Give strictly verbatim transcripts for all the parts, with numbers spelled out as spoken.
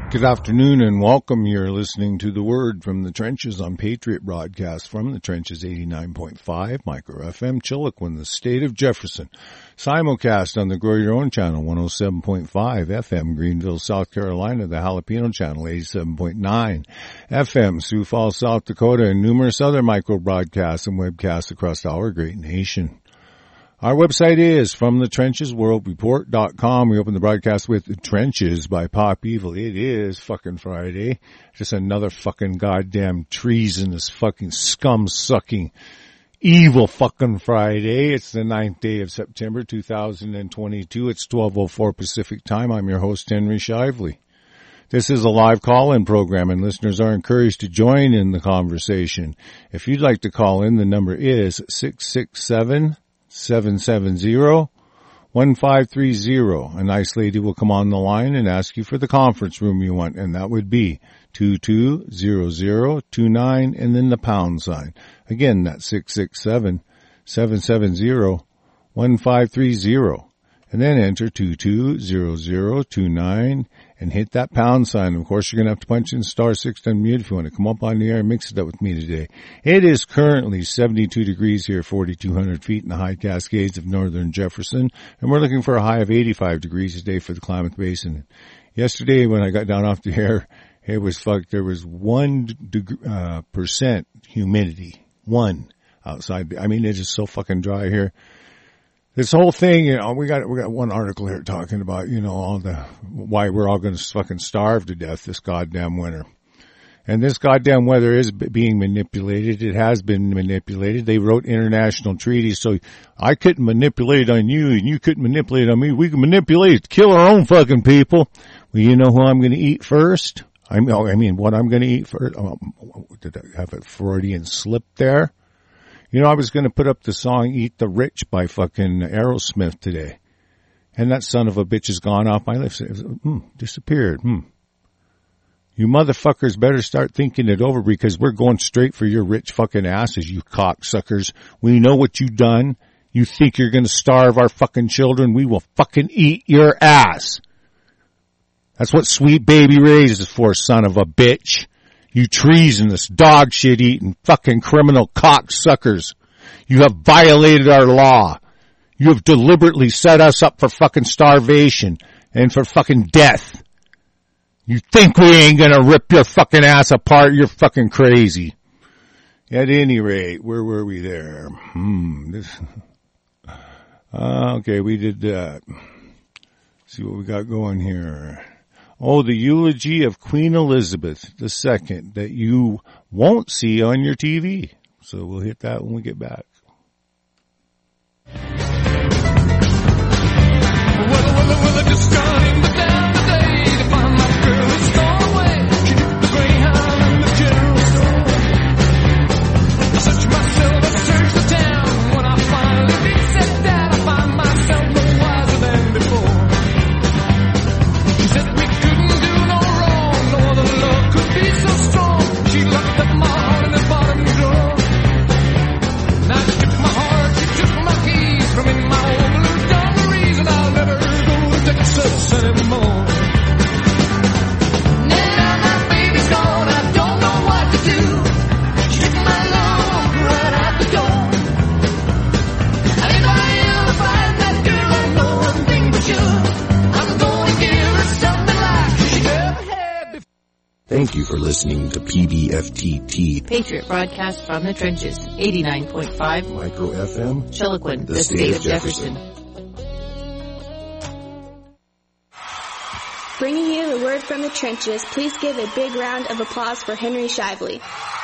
Good afternoon and welcome. You're listening to The Word from the Trenches on Patriot Broadcast from the Trenches eighty-nine point five, Micro F M, Chiloquin, the state of Jefferson. Simulcast on the Grow Your Own channel, one oh seven point five F M, Greenville, South Carolina, the Jalapeno channel, eighty-seven point nine F M, Sioux Falls, South Dakota, and numerous other micro broadcasts and webcasts across our great nation. Our website is from the trenches world report dot com. We open the broadcast with Trenches by Pop Evil. It is fucking Friday. Just another fucking goddamn treasonous fucking scum-sucking evil fucking Friday. It's the ninth day of September two thousand twenty-two. It's twelve oh four Pacific time. I'm your host, Henry Shively. This is a live call-in program, and listeners are encouraged to join in the conversation. If you'd like to call in, the number is six six seven, seven seven zero, one five three zero. A nice lady will come on the line and ask you for the conference room you want, and that would be two two zero zero two nine and then the pound sign. Again, that's six six seven, seven seven zero, one five three zero. And then enter two two zero zero two nine and hit that pound sign. Of course, you're going to have to punch in star six to unmute if you want to come up on the air and mix it up with me today. It is currently seventy-two degrees here, forty-two hundred feet in the high Cascades of northern Jefferson. And we're looking for a high of eighty-five degrees today for the Klamath Basin. Yesterday, when I got down off the air, it was fucked. There was one deg- uh, percent humidity. One outside. I mean, it's just so fucking dry here. This whole thing, you know, we got we got one article here talking about, you know, all the why we're all going to fucking starve to death this goddamn winter. And this goddamn weather is being manipulated. It has been manipulated. They wrote international treaties, so I couldn't manipulate on you, and you couldn't manipulate on me. We can manipulate to kill our own fucking people. Well, you know who I'm going to eat first? I mean, I mean, what I'm going to eat first? Oh, did I have a Freudian slip there? You know, I was going to put up the song Eat the Rich by fucking Aerosmith today. And that son of a bitch has gone off my lips. It was, hmm, disappeared. Hmm. You motherfuckers better start thinking it over, because we're going straight for your rich fucking asses, you cocksuckers. We know what you've done. You think you're going to starve our fucking children? We will fucking eat your ass. That's what Sweet Baby Ray's is for, son of a bitch. You treasonous, dog shit eating, fucking criminal cocksuckers. You have violated our law. You have deliberately set us up for fucking starvation and for fucking death. You think we ain't gonna rip your fucking ass apart? You're fucking crazy. At any rate, where were we there? Hmm. This. Uh, okay, we did that. See what we got going here. Oh, the eulogy of Queen Elizabeth the Second that you won't see on your T V. So we'll hit that when we get back. Well, well, well, I just got in the down today to find my girl who's gone away. She took the Greyhound and the general store. I searched myself, I searched the town. When I finally said that, I find myself no wiser than before. She said we couldn't do no wrong, no other love could be so strong. She locked up my heart in the bottom drawer. Now she took my heart, she took my keys from in my old blue dungarees, and I'll never go to Texas anymore. Now my baby's gone, I don't know what to do. She took my love right out the door. And if I ever find that girl, I know one thing for sure. I'm gonna give her something like she never had before. Thank you for listening to P B F T T, Patriot Broadcast from the Trenches, eighty-nine point five, Micro F M, Chiloquin, the, the state of Jefferson. Jefferson. Bringing you the word from the trenches, please give a big round of applause for Henry Shively.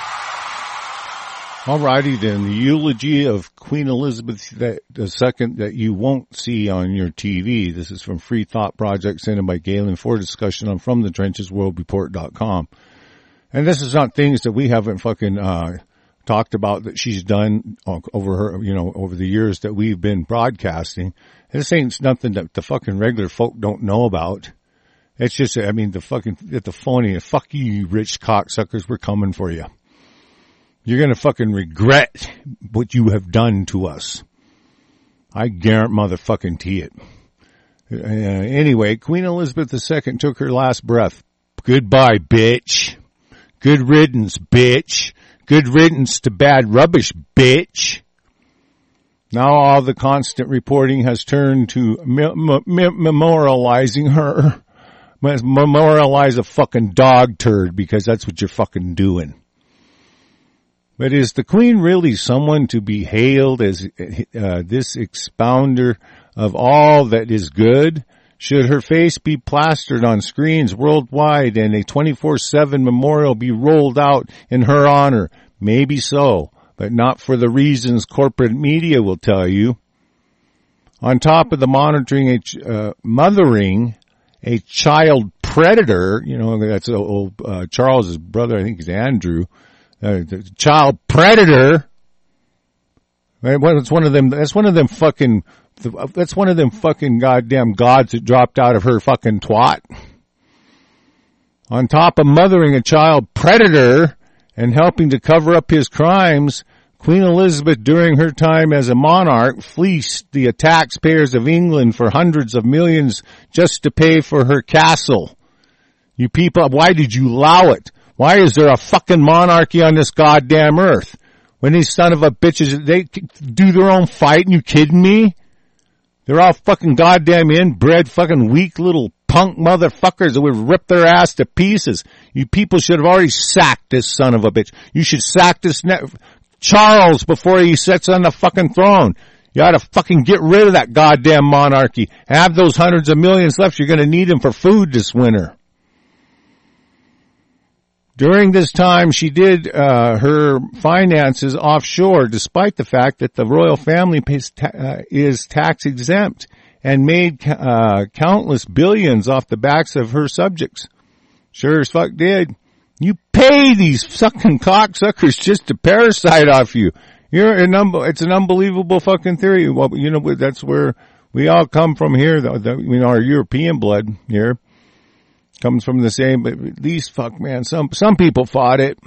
Alrighty then, the eulogy of Queen Elizabeth the Second that you won't see on your T V. This is from Free Thought Project, sent in by Galen for discussion on from the trenches world report dot com. And this is not things that we haven't fucking uh talked about that she's done over her, you know, over the years that we've been broadcasting. This ain't nothing that the fucking regular folk don't know about. It's just, I mean, the fucking, at the phony, fuck you, you rich cocksuckers, we're coming for you. You're gonna fucking regret what you have done to us. I guarantee motherfucking it. Uh, anyway, Queen Elizabeth the Second took her last breath a Goodbye, bitch. Good riddance, bitch. Good riddance to bad rubbish, bitch. Now all the constant reporting has turned to mem- mem- memorializing her. Memorialize a fucking dog turd, because that's what you're fucking doing. But is the Queen really someone to be hailed as uh, this expounder of all that is good? Should her face be plastered on screens worldwide and a twenty-four seven memorial be rolled out in her honor? Maybe so, but not for the reasons corporate media will tell you. On top of the monitoring a uh, mothering a child predator, you know, that's old uh, Charles's brother, I think is Andrew, uh, the child predator. Right? Well, it's one of them. That's one of them fucking. That's one of them fucking goddamn gods that dropped out of her fucking twat. On top of mothering a child predator and helping to cover up his crimes, Queen Elizabeth, during her time as a monarch, fleeced the taxpayers of England for hundreds of millions just to pay for her castle. You people, why did you allow it? Why is there a fucking monarchy on this goddamn earth? When these son of a bitches, they do their own fighting, you kidding me? They're all fucking goddamn inbred, fucking weak little punk motherfuckers that would rip their ass to pieces. You people should have already sacked this son of a bitch. You should sack this ne- Charles before he sits on the fucking throne. You ought to fucking get rid of that goddamn monarchy. Have those hundreds of millions left. You're going to need them for food this winter. During this time, she did uh, her finances offshore, despite the fact that the royal family pays ta- uh, is tax exempt, and made uh, countless billions off the backs of her subjects. Sure as fuck did. You pay these fucking cocksuckers just to parasite off you. You're an um, it's an unbelievable fucking theory. Well, you know, that's where we all come from here. The, the, you know, our European blood here comes from the same, but these fuck, man, some, some people fought it.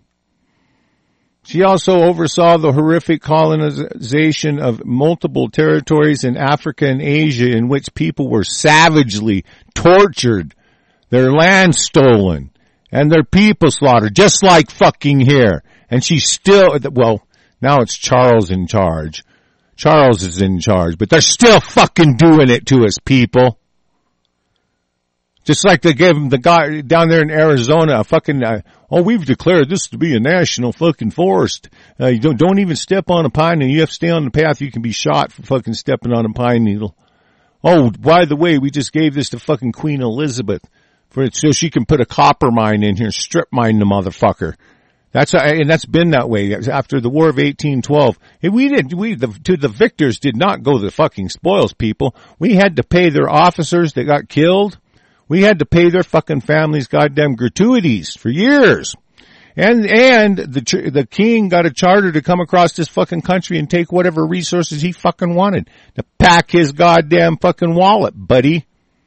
She also oversaw the horrific colonization of multiple territories in Africa and Asia in which people were savagely tortured, their land stolen, and their people slaughtered, just like fucking here. And she's still, well, now it's Charles in charge. Charles is in charge, but they're still fucking doing it to us, people. Just like they gave him the guy down there in Arizona, a fucking, uh, oh, we've declared this to be a national fucking forest. Uh, you don't, don't even step on a pine needle. You have to stay on the path. You can be shot for fucking stepping on a pine needle. Oh, by the way, we just gave this to fucking Queen Elizabeth for it so she can put a copper mine in here, strip mine the motherfucker. That's, and that's been that way after the War of eighteen twelve. We did, we, the, to the victors did not go the fucking spoils people. We had to pay their officers that got killed. We had to pay their fucking families goddamn gratuities for years. And, and the, the king got a charter to come across this fucking country and take whatever resources he fucking wanted to pack his goddamn fucking wallet, buddy.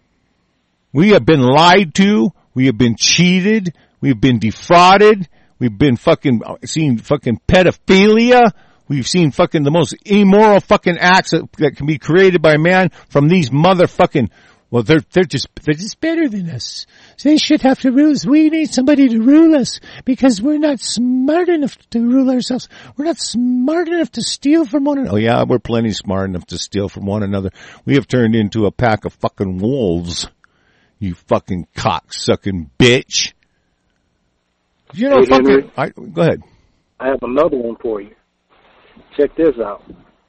We have been lied to. We have been cheated. We've been defrauded. We've been fucking seen fucking pedophilia. We've seen fucking the most immoral fucking acts that, that can be created by man from these motherfucking. Well, they're, they're just, they're just better than us. They should have to rule us. We need somebody to rule us because we're not smart enough to rule ourselves. We're not smart enough to steal from one another. Oh yeah, we're plenty smart enough to steal from one another. We have turned into a pack of fucking wolves. You fucking cock-sucking bitch. You know, hey, fucking, Henry, I, go ahead. I have another one for you. Check this out.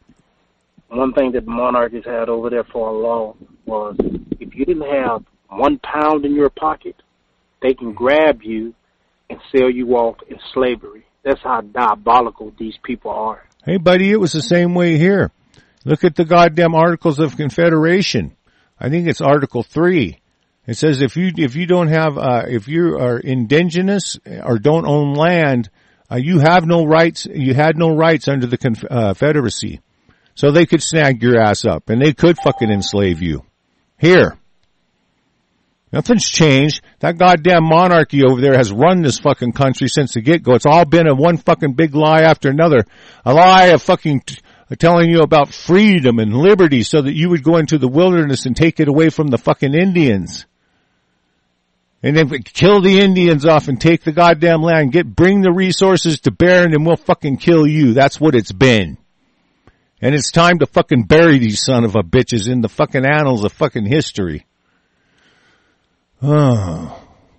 One thing that the monarchies had over there for a law was if you didn't have one pound in your pocket, they can grab you and sell you off in slavery. That's how diabolical these people are. Hey, buddy, it was the same way here. Look at the goddamn Articles of Confederation. I think it's Article three. It says if you if you don't have uh if you are indigenous or don't own land, uh, you have no rights. You had no rights under the Confederacy. So they could snag your ass up, and they could fucking enslave you. Here. Nothing's changed. That goddamn monarchy over there has run this fucking country since the get-go. It's all been a one fucking big lie after another. A lie of fucking t- telling you about freedom and liberty so that you would go into the wilderness and take it away from the fucking Indians. And then kill the Indians off and take the goddamn land. Get, bring the resources to bear and then we'll fucking kill you. That's what it's been. And it's time to fucking bury these son of a bitches in the fucking annals of fucking history. Oh.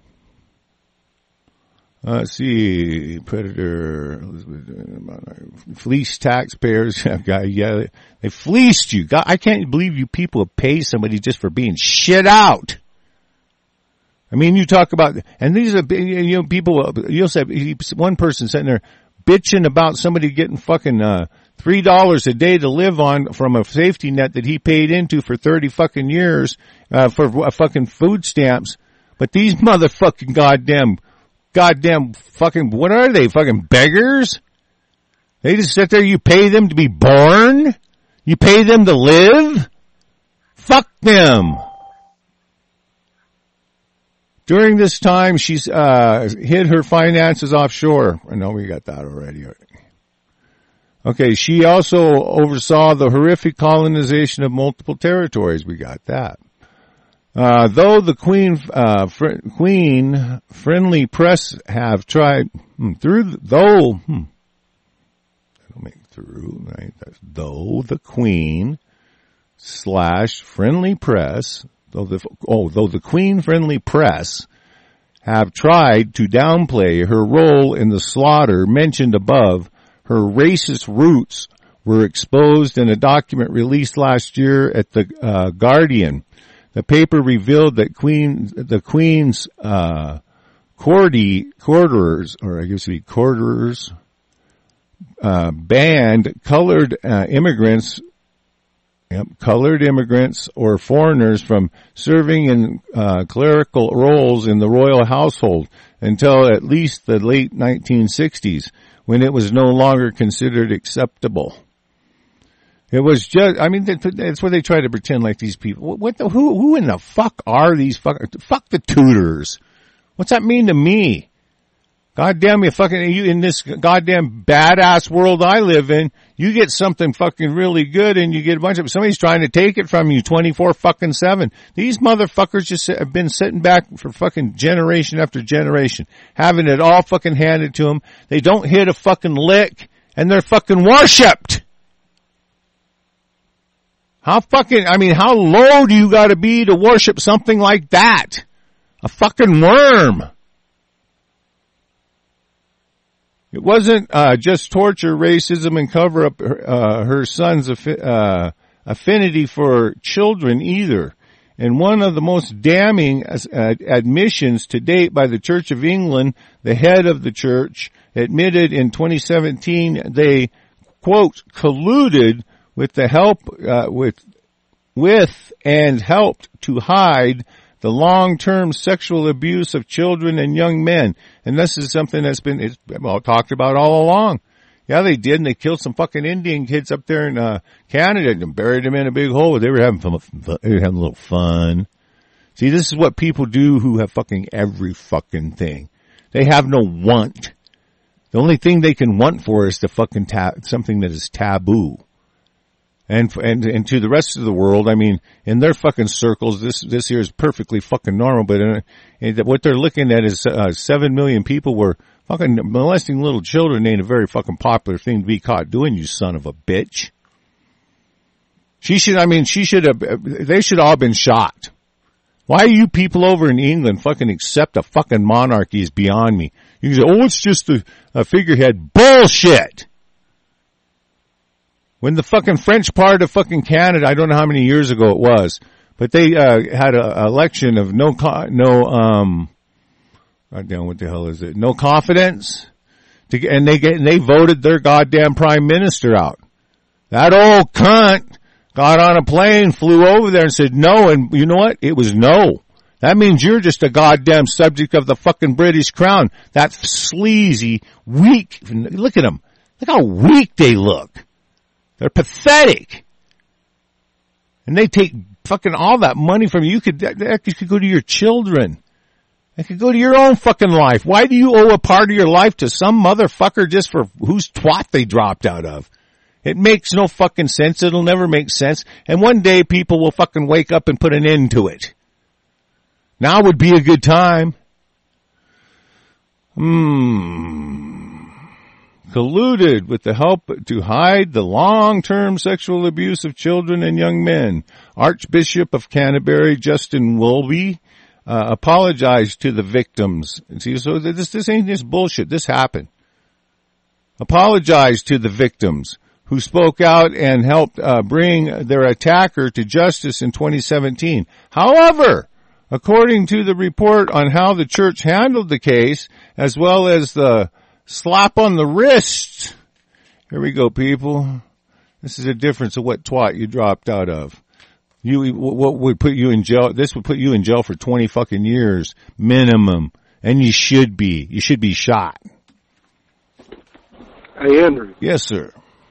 Uh, let's see, Predator, fleece taxpayers. Yeah, they fleeced you. God, I can't believe you people pay somebody just for being shit out. I mean, you talk about, and these are, you know, people, you'll say, one person sitting there bitching about somebody getting fucking, uh, three dollars a day to live on from a safety net that he paid into for thirty fucking years, uh, for uh, fucking food stamps. But these motherfucking goddamn, goddamn fucking, what are they, fucking beggars? They just sit there, you pay them to be born? You pay them to live? Fuck them. During this time, she's, uh, hid her finances offshore. I know we got that already. Okay, she also oversaw the horrific colonization of multiple territories. We got that. Uh, though the Queen, uh, fr- Queen friendly press have tried, hmm, through, the, though, hmm, I don't make through, right? That's, though the Queen slash friendly press, though the, oh, though the Queen friendly press have tried to downplay her role in the slaughter mentioned above, her racist roots were exposed in a document released last year at the, uh, Guardian. The paper revealed that Queen, the Queen's, uh, Cordy, quarters, or I guess it'd be quarters, uh, banned colored, uh, immigrants, yep, colored immigrants or foreigners from serving in, uh, clerical roles in the royal household until at least the late nineteen sixties, when it was no longer considered acceptable. It was just, I mean, that's where they try to pretend like these people, what the, who, who in the fuck are these fuck, fuck the Tudors? What's that mean to me? Goddamn you fucking, you in this goddamn badass world I live in, you get something fucking really good and you get a bunch of, somebody's trying to take it from you twenty-four fucking seven. These motherfuckers just have been sitting back for fucking generation after generation, having it all fucking handed to them. They don't hit a fucking lick and they're fucking worshipped. How fucking, I mean, how low do you gotta be to worship something like that? A fucking worm. It wasn't, uh, just torture, racism, and cover up, uh, her son's, affi- uh, affinity for children either. And one of the most damning uh, admissions to date by the Church of England, the head of the church, admitted in twenty seventeen they, quote, colluded with the help, uh, with, with and helped to hide the long-term sexual abuse of children and young men. And this is something that's been, it's, well, talked about all along. Yeah, they did, and they killed some fucking Indian kids up there in, uh, Canada and buried them in a big hole. They were having fun, they were having a little fun. See, this is what people do who have fucking every fucking thing. They have no want. The only thing they can want for is the fucking ta- something that is taboo. And, and, and to the rest of the world, I mean, in their fucking circles, this, this here is perfectly fucking normal, but in, in, what they're looking at is, uh, seven million people were fucking molesting little children ain't a very fucking popular thing to be caught doing, you son of a bitch. She should, I mean, she should have, they should all been shot. Why you people over in England fucking accept a fucking monarchy is beyond me. You can say, oh, it's just a, a figurehead. Bullshit! When the fucking French part of fucking Canada, I don't know how many years ago it was, but they, uh, had an election of no, co- no, um, I don't know what the hell is it, no confidence, to, and they get, and they voted their goddamn prime minister out. That old cunt got on a plane, flew over there and said no, and you know what? It was no. That means you're just a goddamn subject of the fucking British crown. That sleazy, weak, look at them. Look how weak they look. They're pathetic. And they take fucking all that money from you. You could, that, that could go to your children. That could go to your own fucking life. Why do you owe a part of your life to some motherfucker just for whose twat they dropped out of? It makes no fucking sense. It'll never make sense. And one day people will fucking wake up and put an end to it. Now would be a good time. Hmm. Colluded with the help to hide the long-term sexual abuse of children and young men. Archbishop of Canterbury, Justin Welby, uh, apologized to the victims. See, so this, this ain't just bullshit. This happened. Apologized to the victims who spoke out and helped uh, bring their attacker to justice in twenty seventeen. However, according to the report on how the church handled the case, as well as the slap on the wrist, here we go, people. This is a difference of what twat you dropped out of. You, what would put you in jail? This would put you in jail for twenty fucking years minimum, and you should be. You should be shot. Hey, Henry. Yes, sir.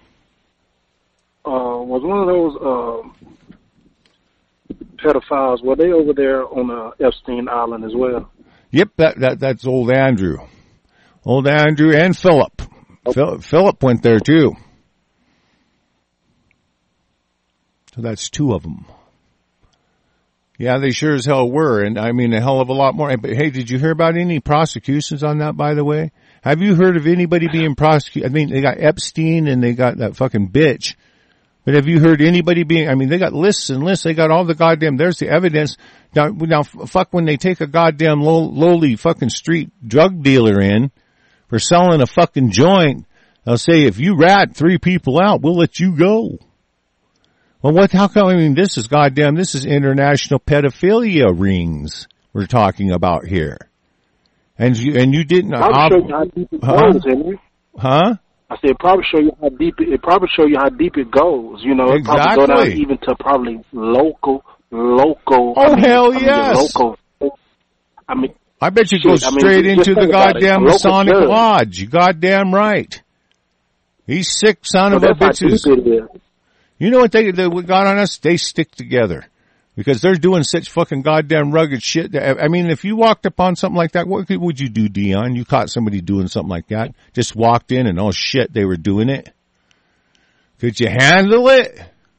Uh, was one of those uh, pedophiles, were they over there on uh, Epstein Island as well? Yep, that, that that's old Andrew. Old Andrew and Philip. Okay. Philip, Philip went there too. So that's two of them. Yeah, they sure as hell were, and I mean a hell of a lot more. But hey, did you hear about any prosecutions on that, by the way? Have you heard of anybody being prosecuted? I mean, they got Epstein and they got that fucking bitch. But have you heard anybody being, I mean, they got lists and lists. They got all the goddamn, there's the evidence. Now, now fuck, when they take a goddamn low, lowly fucking street drug dealer in for selling a fucking joint, they'll say, if you rat three people out, we'll let you go. Well, what, how come, I mean, this is goddamn, this is international pedophilia rings we're talking about here. And you, and you didn't, I'll show you how deep it huh? goes, Henry. Huh? I said, it probably show you how deep it, it probably show you how deep it goes. You know, it exactly. probably go down even to probably local, local. Oh, I mean, hell I mean, yes. Local. I mean, I bet you shit, go I mean, straight just into the goddamn Masonic judge. Lodge. You goddamn right. These sick son so of a bitches. You know what they, they got on us? They stick together. Because they're doing such fucking goddamn rugged shit. That, I mean, if you walked upon something like that, what would you do, Dion? You caught somebody doing something like that? Just walked in and, oh shit, they were doing it? Could you handle it?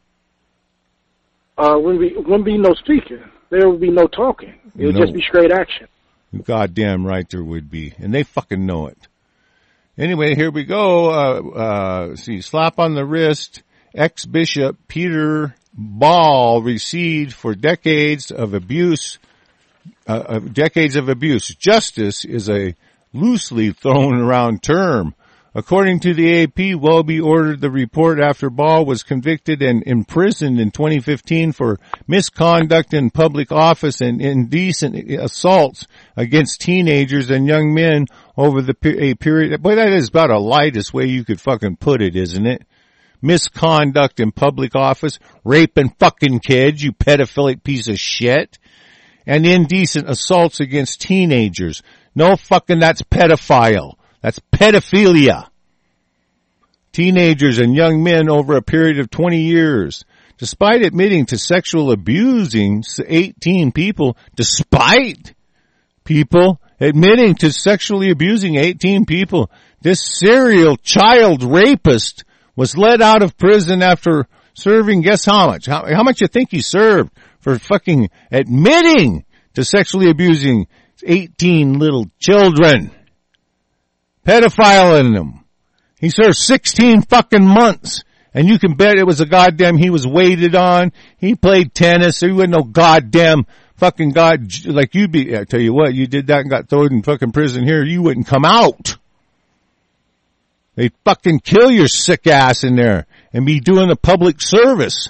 Uh, wouldn't be, wouldn't be no speaking. There would be no talking. It would no. just be straight action. Goddamn right there would be. And they fucking know it. Anyway, here we go. Uh, uh, see, slap on the wrist. Ex-Bishop Peter Ball received for decades of abuse, uh, of decades of abuse. Justice is a loosely thrown around term. According to the A P, Welby ordered the report after Ball was convicted and imprisoned in twenty fifteen for misconduct in public office and indecent assaults against teenagers and young men over the a period. Boy, that is about the lightest way you could fucking put it, isn't it? Misconduct in public office, raping fucking kids, you pedophilic piece of shit, and indecent assaults against teenagers. No fucking, that's pedophile. That's pedophilia. Teenagers and young men over a period of twenty years. Despite admitting to sexual abusing eighteen people, despite people admitting to sexually abusing eighteen people, this serial child rapist was let out of prison after serving, guess how much? How, how much you think he served for fucking admitting to sexually abusing eighteen little children? Pedophiling them. He served sixteen fucking months. And you can bet it was a goddamn, he was waited on. He played tennis. So he wasn't no goddamn fucking god, like you'd be, I tell you what, you did that and got thrown in fucking prison here, you wouldn't come out. They'd fucking kill your sick ass in there and be doing a public service.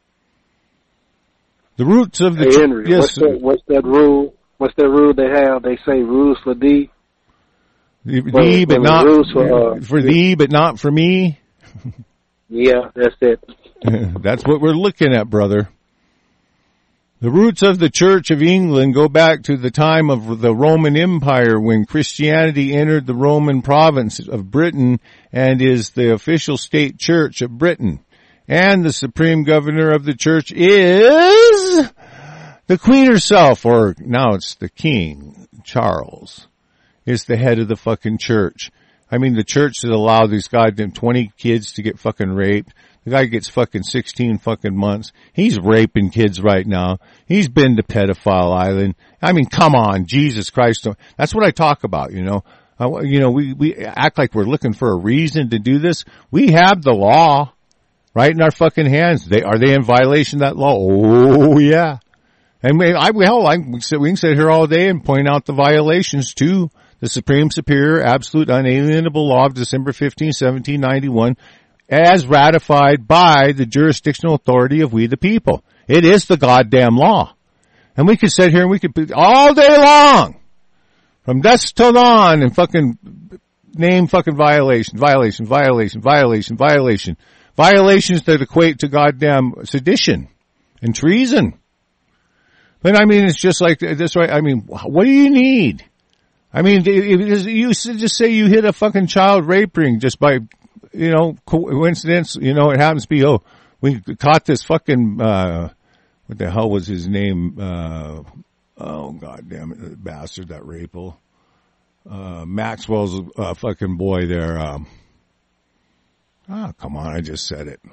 The roots of the... Hey, Henry, yes, what's, that, what's that rule? What's that rule they have? They say rules for thee. The, thee, but not... For, uh, for thee, but not for me. Yeah, that's it. That's what we're looking at, brother. The roots of the Church of England go back to the time of the Roman Empire when Christianity entered the Roman province of Britain and is the official state church of Britain. And the supreme governor of the church is the Queen herself, or now it's the King, Charles, is the head of the fucking church. I mean, the church that allowed these goddamn twenty kids to get fucking raped. The guy gets fucking sixteen fucking months. He's raping kids right now. He's been to pedophile island. I mean, come on, Jesus Christ. That's what I talk about, you know. Uh, you know, we, we act like we're looking for a reason to do this. We have the law right in our fucking hands. They, are they in violation of that law? Oh, yeah. And we, I, hell, I, we can sit here all day and point out the violations to the Supreme Superior Absolute Unalienable Law of December fifteenth, seventeen ninety-one, as ratified by the jurisdictional authority of we the people. It is the goddamn law. And we could sit here and we could all day long, from dusk till dawn, and fucking name fucking violation, violation, violation, violation, violation. Violations that equate to goddamn sedition and treason. But I mean, it's just like this, right? I mean, what do you need? I mean, if you just say you hit a fucking child rape ring just by, you know, coincidence, you know, it happens to be, oh, we caught this fucking, uh, what the hell was his name? Uh, oh, goddamn it, the bastard, that raper. Uh, Maxwell's, uh, fucking boy there, um, oh, come on, I just said it.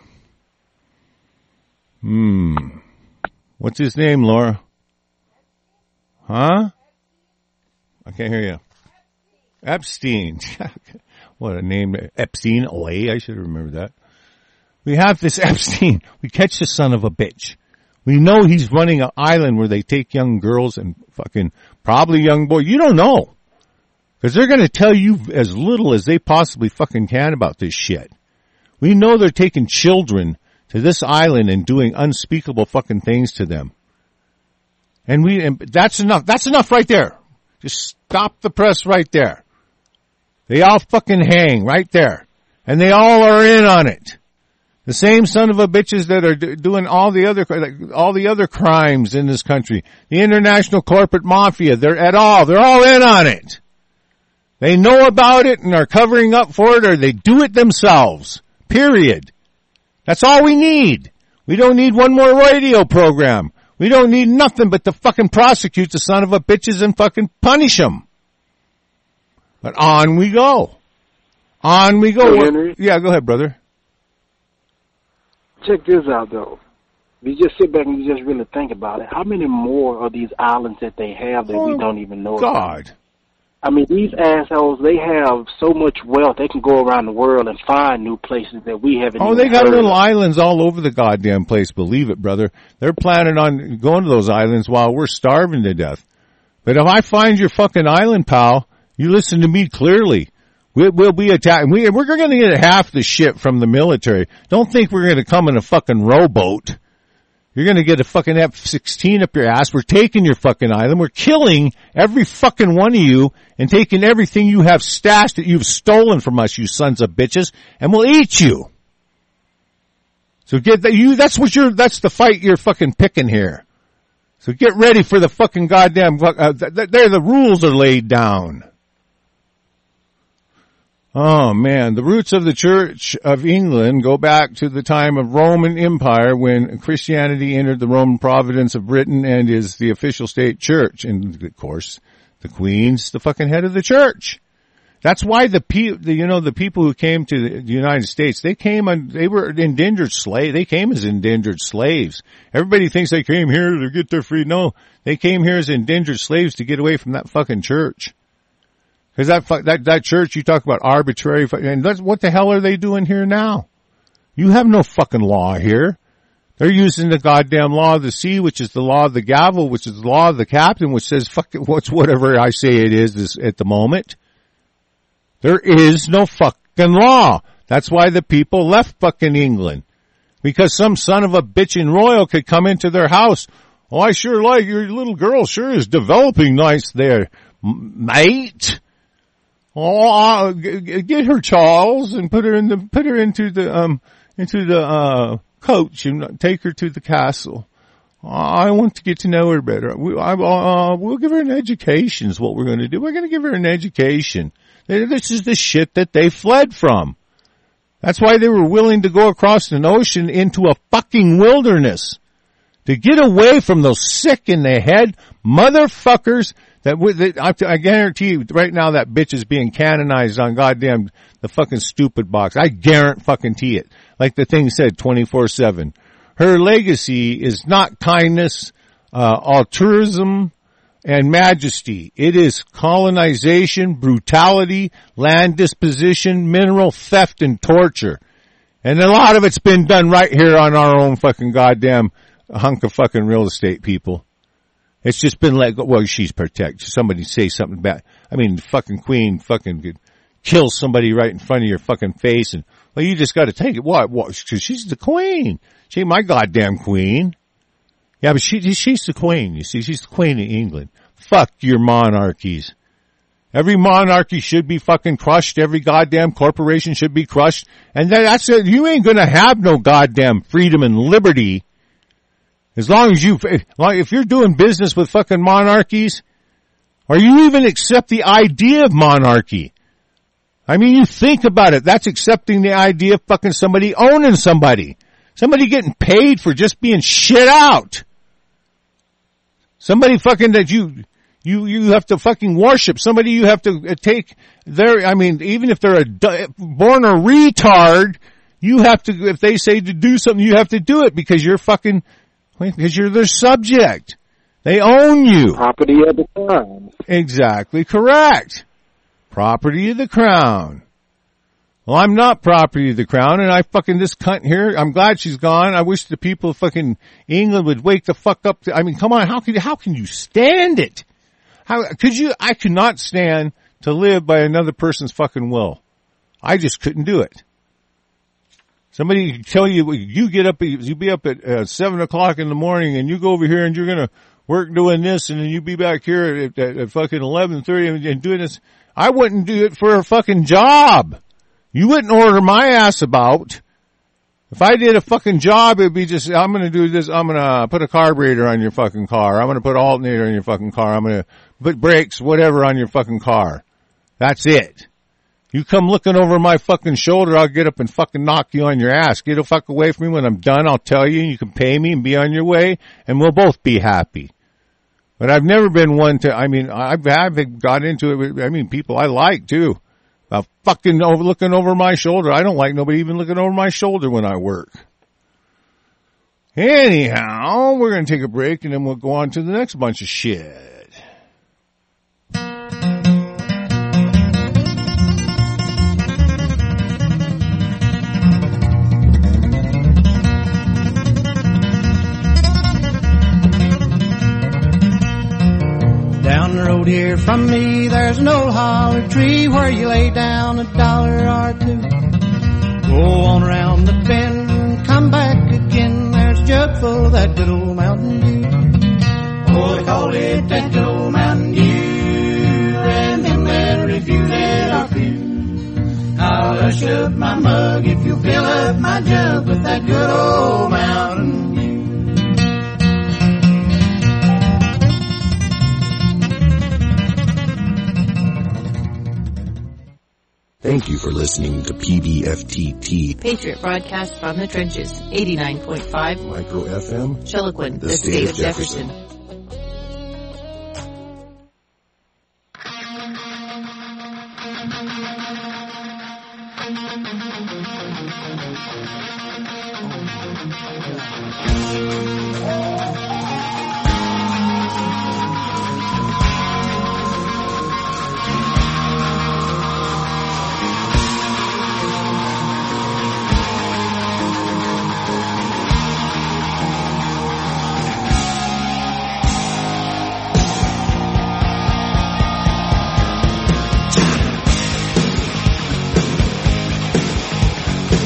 Hmm. What's his name, Laura? Huh? I can't hear you. Epstein. What a name. Epstein. Oh, hey, I should have remembered that. We have this Epstein. We catch the son of a bitch. We know he's running an island where they take young girls and fucking probably young boys. You don't know. Because they're going to tell you as little as they possibly fucking can about this shit. We know they're taking children to this island and doing unspeakable fucking things to them. And we, and that's enough. That's enough right there. Just stop the press right there. They all fucking hang right there. And they all are in on it. The same son of a bitches that are do, doing all the other, all the other crimes in this country. The international corporate mafia, they're at all, they're all in on it. They know about it and are covering up for it, or they do it themselves. Period. That's all we need. We don't need one more radio program. We don't need nothing but to fucking prosecute the son of a bitches and fucking punish them. But on we go. On we go. Hey, Henry. Yeah, go ahead, brother. Check this out, though. If you just sit back and you just really think about it, how many more of these islands that they have that oh, we don't even know God. about? God. I mean, these assholes, they have so much wealth, they can go around the world and find new places that we haven't Oh, even they got heard little of. islands all over the goddamn place, believe it, brother. They're planning on going to those islands while we're starving to death. But if I find your fucking island, pal, you listen to me clearly. We'll, we'll be attacking. We, we're going to get half the shit from the military. Don't think we're going to come in a fucking rowboat. You're going to get a fucking F sixteen up your ass. We're taking your fucking island. We're killing every fucking one of you and taking everything you have stashed that you've stolen from us, you sons of bitches, and we'll eat you. So get that, you, that's what you're, that's the fight you're fucking picking here. So get ready for the fucking goddamn, uh, there the rules are laid down. Oh man, the roots of the Church of England go back to the time of Roman Empire when Christianity entered the Roman province of Britain and is the official state church. And of course, the Queen's the fucking head of the church. That's why the pe- the, you know, the people who came to the United States, they came on, they were indentured slave, they came as indentured slaves. Everybody thinks they came here to get their free. No, they came here as indentured slaves to get away from that fucking church. Cause that, that, that church you talk about arbitrary, and that's, what the hell are they doing here now? You have no fucking law here. They're using the goddamn law of the sea, which is the law of the gavel, which is the law of the captain, which says fuck it, what's whatever I say it is, is at the moment. There is no fucking law. That's why the people left fucking England. Because some son of a bitchin' royal could come into their house. Oh, I sure like your little girl sure is developing nice there, mate. Oh, uh, get her, Charles, and put her in the, put her into the, um, into the, uh, coach and take her to the castle. I want to get to know her better. We, I, uh, we'll give her an education is what we're going to do. We're going to give her an education. This is the shit that they fled from. That's why they were willing to go across an ocean into a fucking wilderness. To get away from those sick in the head motherfuckers that, that I guarantee you right now that bitch is being canonized on goddamn the fucking stupid box. I guarantee fucking it. like the thing said, twenty-four seven. Her legacy is not kindness, uh, altruism, and majesty. It is colonization, brutality, land disposition, mineral theft, and torture. And a lot of it's been done right here on our own fucking goddamn hunk of fucking real estate, people. It's just been let go. Well, she's protected. Somebody say something bad. I mean, the fucking queen fucking could kill somebody right in front of your fucking face, and well, you just got to take it. What? What? Because she's the queen. She ain't my goddamn queen. Yeah, but she she's the queen. You see, she's the queen of England. Fuck your monarchies. Every monarchy should be fucking crushed. Every goddamn corporation should be crushed. And that's it. You ain't gonna have no goddamn freedom and liberty as long as you, if you're doing business with fucking monarchies, or you even accept the idea of monarchy. I mean, you think about it. That's accepting the idea of fucking somebody owning somebody. Somebody getting paid for just being shit out. Somebody fucking that you, you, you have to fucking worship. Somebody you have to take their, I mean, even if they're a, born a retard, you have to, if they say to do something, you have to do it because you're fucking, because you're their subject. They own you. Property of the crown. Exactly correct. Property of the crown. Well, I'm not property of the crown, and I fucking, this cunt here, I'm glad she's gone. I wish the people of fucking England would wake the fuck up. To, I mean, come on, how can you, how can you stand it? How, could you, I could not stand to live by another person's fucking will. I just couldn't do it. Somebody tell you, you get up, you be up at uh, seven o'clock in the morning and you go over here and you're gonna work doing this and then you be back here at, at, at fucking eleven thirty and, and doing this. I wouldn't do it for a fucking job. You wouldn't order my ass about. If I did a fucking job, it'd be just, I'm gonna do this, I'm gonna put a carburetor on your fucking car. I'm gonna put an alternator on your fucking car. I'm gonna put brakes, whatever, on your fucking car. That's it. You come looking over my fucking shoulder, I'll get up and fucking knock you on your ass. Get the fuck away from me. When I'm done, I'll tell you, and you can pay me and be on your way, and we'll both be happy. But I've never been one to, I mean, I've, I've got into it with, I mean, people I like too. Uh, fucking over, looking over my shoulder. I don't like nobody even looking over my shoulder when I work. Anyhow, we're going to take a break and then we'll go on to the next bunch of shit. Down the road here from me, there's an old holly tree where you lay down a dollar or two. Go on around the bend and come back again. There's a jug full of that good old Mountain Dew. Oh, they call it that good old Mountain Dew. And them that refuse it are few. I'll hush up my mug if you fill up my jug with that good old Mountain Dew. Thank you for listening to P B F T T. Patriot broadcast from the trenches, eighty-nine point five. Micro F M. Chiloquin, the, the state, state of Jefferson. Jefferson.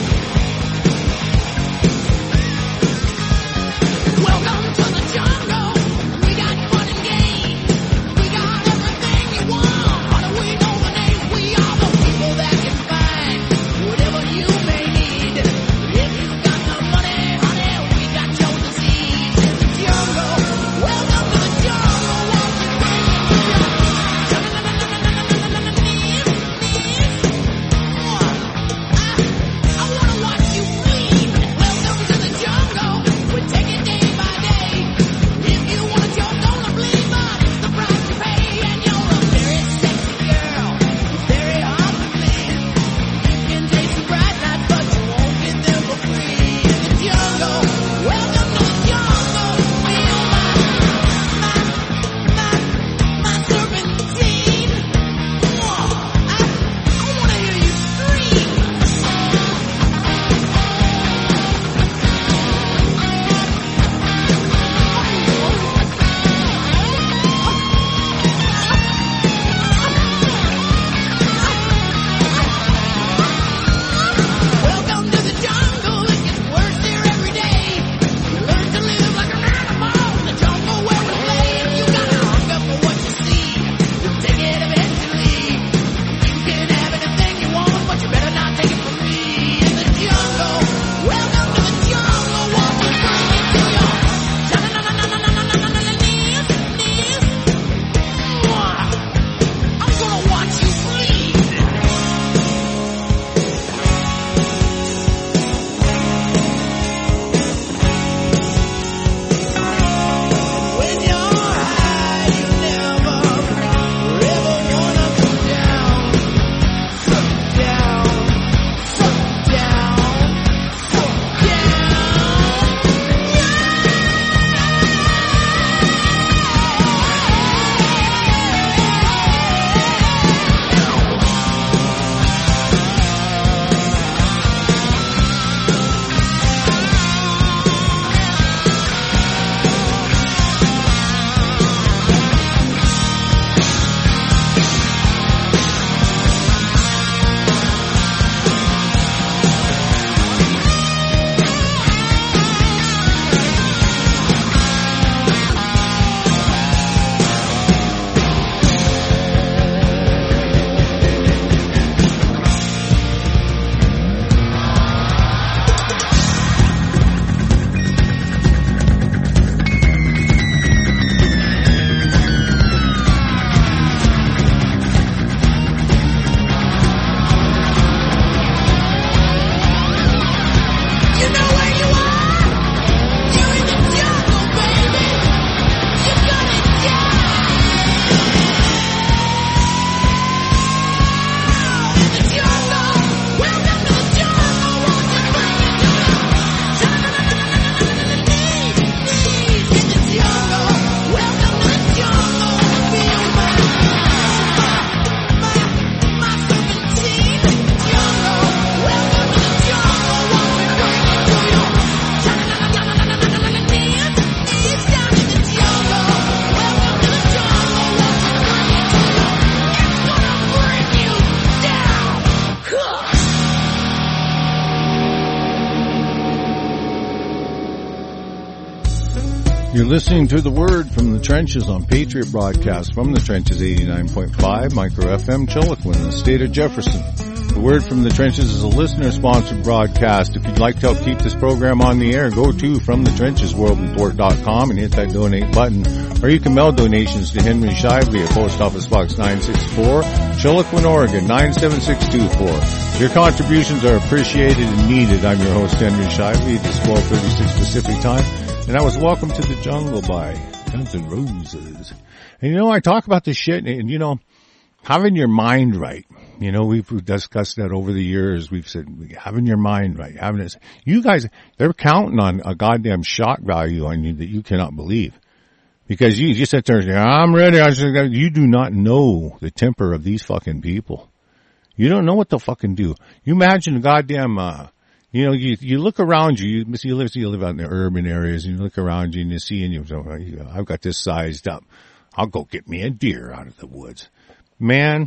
Welcome to the jungle. You're listening to The Word from the Trenches on Patriot Broadcast from the Trenches eighty-nine point five, Micro F M, Chiloquin, the state of Jefferson. The Word from the Trenches is a listener-sponsored broadcast. If you'd like to help keep this program on the air, go to from the trenches world report dot com and hit that donate button. Or you can mail donations to Henry Shively at Post Office Box nine sixty-four, Chiloquin, Oregon nine seven six two four. Your contributions are appreciated and needed. I'm your host, Henry Shively. It's twelve thirty-six Pacific Time. And that was Welcome to the Jungle by Guns N' Roses. And you know, I talk about this shit and, you know, having your mind right. You know, we've discussed that over the years. We've said, having your mind right, having this. You guys, they're counting on a goddamn shock value on you that you cannot believe. Because you just sit there and say, I'm ready. I just, you do not know the temper of these fucking people. You don't know what they'll fucking do. You imagine a goddamn, uh, You know, you you look around you, you, you live you live out in the urban areas, and you look around you and you see, and you go, I've got this sized up. I'll go get me a deer out of the woods. Man,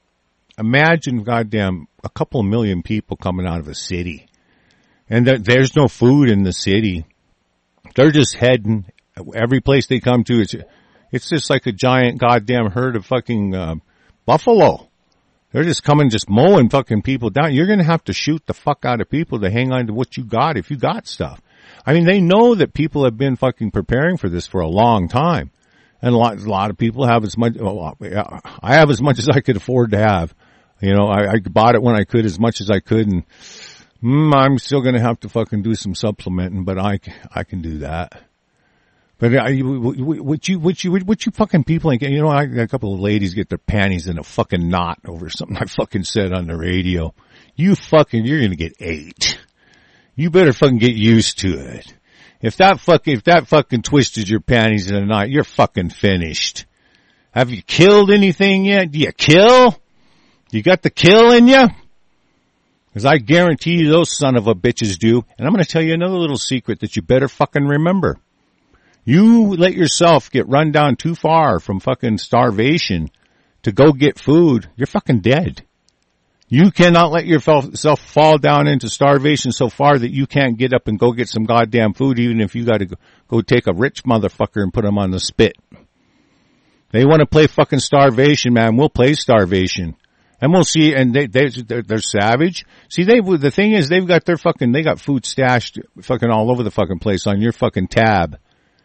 imagine goddamn a couple of million people coming out of a city, and there, there's no food in the city. They're just heading every place they come to. It's it's just like a giant goddamn herd of fucking uh, buffalo. They're just coming, just mowing fucking people down. You're going to have to shoot the fuck out of people to hang on to what you got if you got stuff. I mean, they know that people have been fucking preparing for this for a long time. And a lot, a lot of people have as much, well, I have as much as I could afford to have. You know, I, I bought it when I could, as much as I could, and mm, I'm still going to have to fucking do some supplementing, but I, I can do that. But I, what you, what you, what you fucking people like, you know, I got a couple of ladies get their panties in a fucking knot over something I fucking said on the radio. You fucking, you're gonna get ate. You better fucking get used to it. If that fucking, if that fucking twisted your panties in a knot, you're fucking finished. Have you killed anything yet? Do you kill? You got the kill in you? Cause I guarantee you those son of a bitches do. And I'm gonna tell you another little secret that you better fucking remember. You let yourself get run down too far from fucking starvation to go get food, you're fucking dead. You cannot let yourself fall down into starvation so far that you can't get up and go get some goddamn food, even if you gotta go take a rich motherfucker and put him on the spit. They want to play fucking starvation, man. We'll play starvation. And we'll see, and they, they, they're, they're savage. See, they, the thing is, they've got their fucking, they got food stashed fucking all over the fucking place on your fucking tab.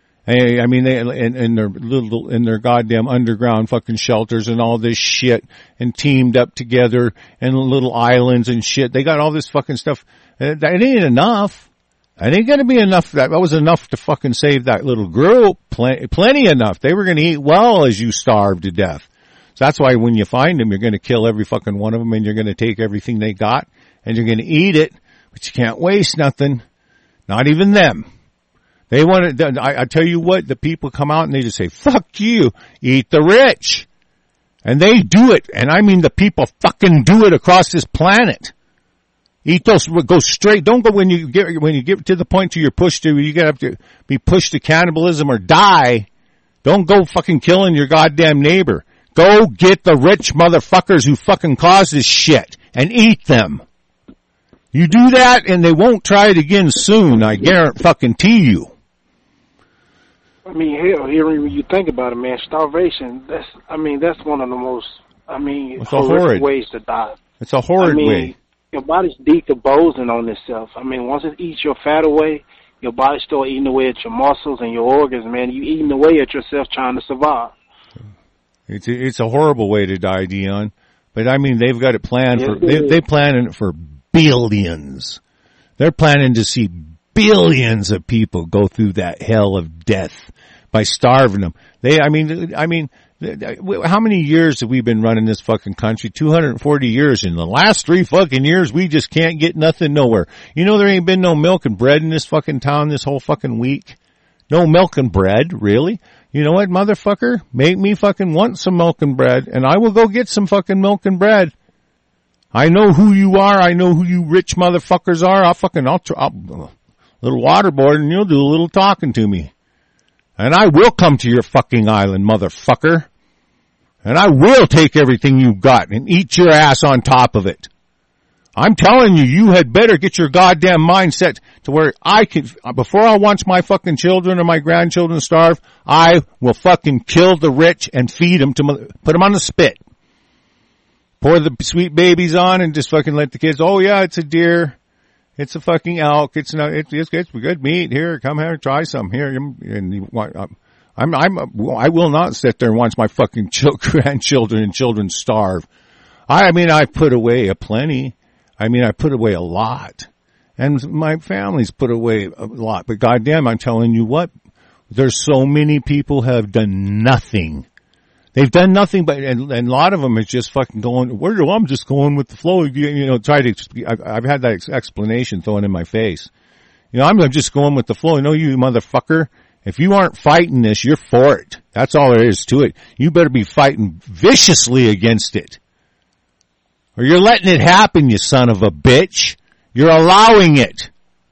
I mean, they, in, in their little, in their goddamn underground fucking shelters and all this shit, and teamed up together and little islands and shit. They got all this fucking stuff. It ain't enough. It ain't gonna be enough. That was enough to fucking save that little group. Plenty, plenty enough. They were gonna eat well as you starved to death. So that's why when you find them, you're gonna kill every fucking one of them, and you're gonna take everything they got, and you're gonna eat it, but you can't waste nothing. Not even them. They want to, I, I tell you what, the people come out and they just say, fuck you, eat the rich. And they do it. And I mean the people fucking do it across this planet. Eat those, go straight. Don't go when you get, when you get to the point to you're pushed to, you gotta have to be pushed to cannibalism or die. Don't go fucking killing your goddamn neighbor. Go get the rich motherfuckers who fucking caused this shit and eat them. You do that and they won't try it again soon, I guarantee you. I mean, hell, Henry, when you think about it, man, starvation, that's, I mean, that's one of the most, I mean, it's horrific horrid. ways to die. It's a horrid I mean, way. Your body's decomposing on itself. I mean, once it eats your fat away, your body start eating away at your muscles and your organs, man. You eating away at yourself trying to survive. It's a, it's a horrible way to die, Dion. But I mean, they've got it planned yes, for, they, they planning it for billions. They're planning to see billions of people go through that hell of death by starving them. They, I mean, I mean, how many years have we been running this fucking country? two hundred forty years. In the last three fucking years, we just can't get nothing nowhere. You know, there ain't been no milk and bread in this fucking town this whole fucking week. No milk and bread, really? You know what, motherfucker? Make me fucking want some milk and bread, and I will go get some fucking milk and bread. I know who you are. I know who you rich motherfuckers are. I'll fucking, I'll, I'll little waterboard and you'll do a little talking to me. And I will come to your fucking island, motherfucker. And I will take everything you got and eat your ass on top of it. I'm telling you, you had better get your goddamn mindset to where I can, before I watch my fucking children or my grandchildren starve, I will fucking kill the rich and feed them to, put them on the spit. Pour the sweet babies on and just fucking let the kids, oh yeah, it's a deer. It's a fucking elk. It's not, it's, it's, it's good meat. Here, come here, try some. Here, and you want, I'm, I'm, I will not sit there and watch my fucking grandchildren and children starve. I, I mean, I put away a plenty. I mean, I put away a lot. And my family's put away a lot. But goddamn, I'm telling you what, there's so many people have done nothing. They've done nothing, but, and, and a lot of them is just fucking going, where do I'm just going with the flow. You, you know, try to, I've had that ex- explanation thrown in my face. You know, I'm just going with the flow. You know, you motherfucker, if you aren't fighting this, you're for it. That's all there is to it. You better be fighting viciously against it. Or you're letting it happen, you son of a bitch. You're allowing it.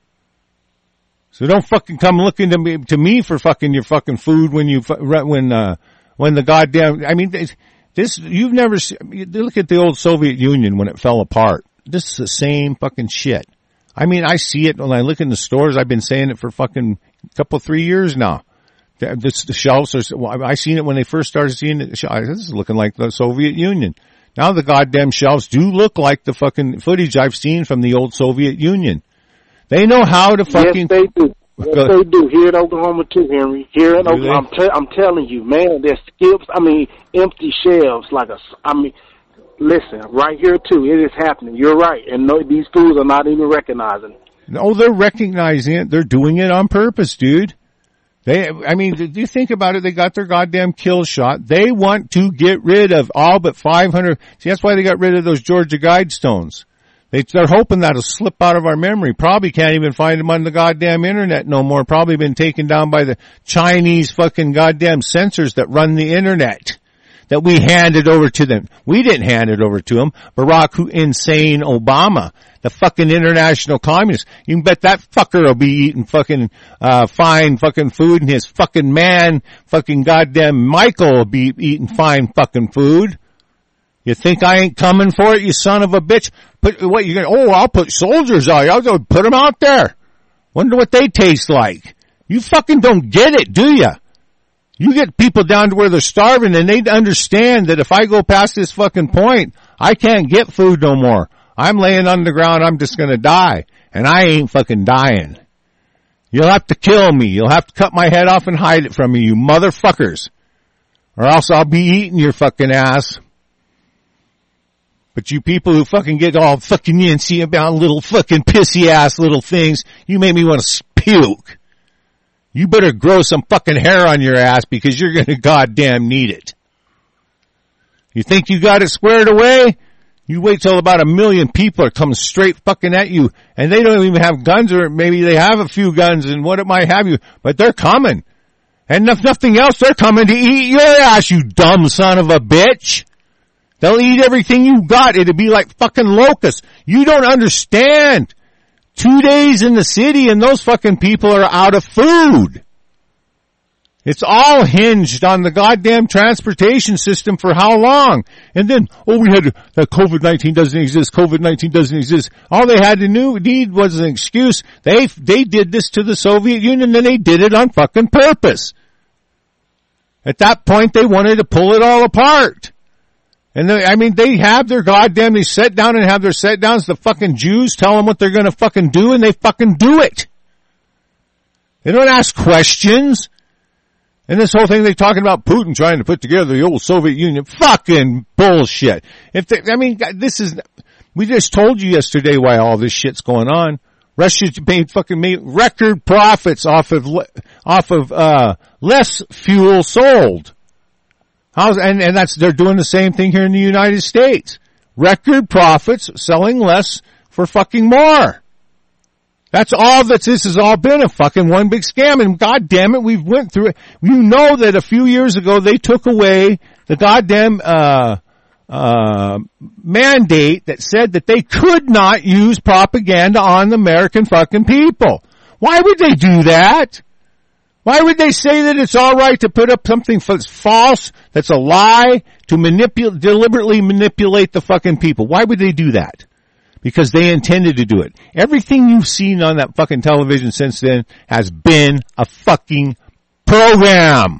So don't fucking come looking to me, to me for fucking your fucking food when you, when, uh, When the goddamn, I mean, this, you've never seen, look at the old Soviet Union when it fell apart. This is the same fucking shit. I mean, I see it when I look in the stores. I've been saying it for fucking couple, three years now. This, the shelves are, well, I seen it when they first started seeing it. This is looking like the Soviet Union. Now the goddamn shelves do look like the fucking footage I've seen from the old Soviet Union. They know how to fucking. Yes, they do. Yes, they do. Here in Oklahoma too, Henry. Here in Oklahoma, I'm, te- I'm telling you, man, there's skips, I mean, empty shelves like a, I mean, listen, right here too, it is happening. You're right. And no, these fools are not even recognizing it. No, they're recognizing it. They're doing it on purpose, dude. They, I mean, do you think about it? They got their goddamn kill shot. They want to get rid of all but five hundred. See, that's why they got rid of those Georgia Guidestones. They, they're hoping that'll slip out of our memory. Probably can't even find them on the goddamn internet no more. Probably been taken down by the Chinese fucking goddamn censors that run the internet. That we handed over to them. We didn't hand it over to them. Barack insane Obama, the fucking international communist. You can bet that fucker will be eating fucking, uh, fine fucking food, and his fucking man, fucking goddamn Michael will be eating fine fucking food. You think I ain't coming for it, you son of a bitch? Put, what, you gonna, oh, I'll put soldiers out. I'll go put them out there. Wonder what they taste like. You fucking don't get it, do ya? You get people down to where they're starving and they understand that if I go past this fucking point, I can't get food no more. I'm laying on the ground, I'm just gonna die. And I ain't fucking dying. You'll have to kill me. You'll have to cut my head off and hide it from me, you motherfuckers. Or else I'll be eating your fucking ass. But you people who fucking get all fucking antsy about little fucking pissy ass little things, you make me want to puke. You better grow some fucking hair on your ass because you're gonna goddamn need it. You think you got it squared away? You wait till about a million people are coming straight fucking at you and they don't even have guns, or maybe they have a few guns and what it might have you, but they're coming. And if nothing else, they're coming to eat your ass, you dumb son of a bitch. They'll eat everything you got. It'll be like fucking locusts. You don't understand. Two days in the city and those fucking people are out of food. It's all hinged on the goddamn transportation system for how long? And then, oh, we had, that COVID nineteen doesn't exist, COVID nineteen doesn't exist. All they had to do, need was an excuse. They, they did this to the Soviet Union and they did it on fucking purpose. At that point, they wanted to pull it all apart. And they, I mean, they have their goddamn, they sit down and have their sit downs. The fucking Jews tell them what they're gonna fucking do and they fucking do it. They don't ask questions. And this whole thing they're talking about Putin trying to put together the old Soviet Union. Fucking bullshit. If they, I mean, this is, we just told you yesterday why all this shit's going on. Russia made fucking made record profits off of, off of, uh, less fuel sold. How's, and, and that's, they're doing the same thing here in the United States. Record profits, selling less for fucking more. That's all that this has all been, a fucking one big scam. And god damn it, we've went through it. You know that a few years ago they took away the goddamn, uh, uh, mandate that said that they could not use propaganda on the American fucking people. Why would they do that? Why would they say that it's all right to put up something that's false, that's a lie, to manipulate, deliberately manipulate the fucking people? Why would they do that? because they intended to do it. Everything you've seen on that fucking television since then has been a fucking program.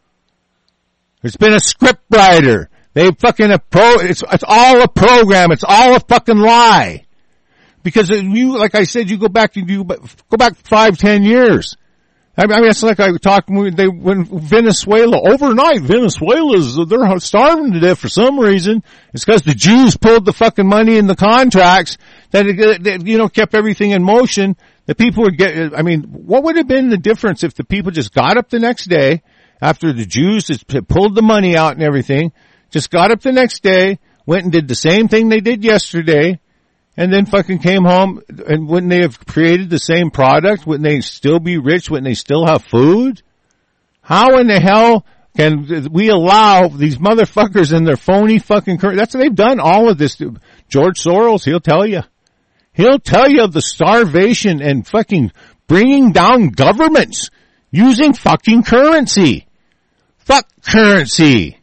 There's been a script writer. They fucking a pro, it's, it's all a program. It's all a fucking lie. Because you, like I said, you go back, you go back five, ten years. I mean, that's like I talked when they, when Venezuela, overnight, Venezuela's, they're starving to death for some reason. It's because the Jews pulled the fucking money in the contracts that, that, you know, kept everything in motion. The people would get, I mean, what would have been the difference if the people just got up the next day after the Jews just pulled the money out and everything, just got up the next day, went and did the same thing they did yesterday, and then fucking came home, and wouldn't they have created the same product? Wouldn't they still be rich? Wouldn't they still have food? How in the hell can we allow these motherfuckers and their phony fucking currency? That's what they've done all of this. George Soros, he'll tell you. He'll tell you of the starvation and fucking bringing down governments using fucking currency. Fuck currency.